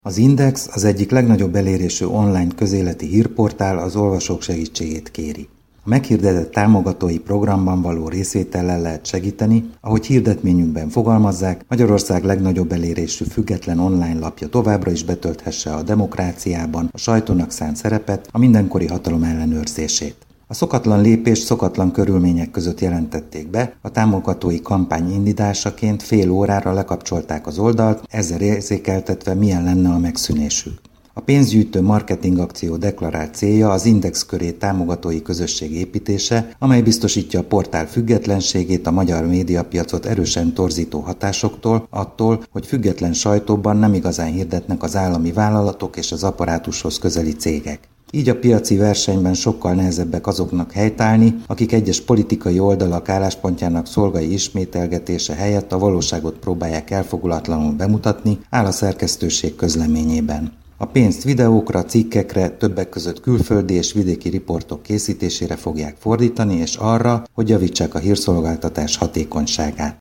Az Index, az egyik legnagyobb elérésű online közéleti hírportál, az olvasók segítségét kéri. A meghirdetett támogatói programban való részvétellel lehet segíteni, ahogy hirdetményünkben fogalmazzák, Magyarország legnagyobb elérésű független online lapja továbbra is betölthesse a demokráciában a sajtónak szánt szerepet, a mindenkori hatalom ellenőrzését. A szokatlan lépést szokatlan körülmények között jelentették be, a támogatói kampány indításaként fél órára lekapcsolták az oldalt, ezzel érzékeltetve, milyen lenne a megszűnésük. A pénzgyűjtő marketing akció deklarált célja az Index köré támogatói közösség építése, amely biztosítja a portál függetlenségét a magyar médiapiacot erősen torzító hatásoktól, attól, hogy független sajtóban nem igazán hirdetnek az állami vállalatok és az apparátushoz közeli cégek. Így a piaci versenyben sokkal nehezebbek azoknak helytállni, akik egyes politikai oldalak álláspontjának szolgai ismételgetése helyett a valóságot próbálják elfogulatlanul bemutatni, áll a szerkesztőség közleményében. A pénzt videókra, cikkekre, többek között külföldi és vidéki riportok készítésére fogják fordítani, és arra, hogy javítsák a hírszolgáltatás hatékonyságát.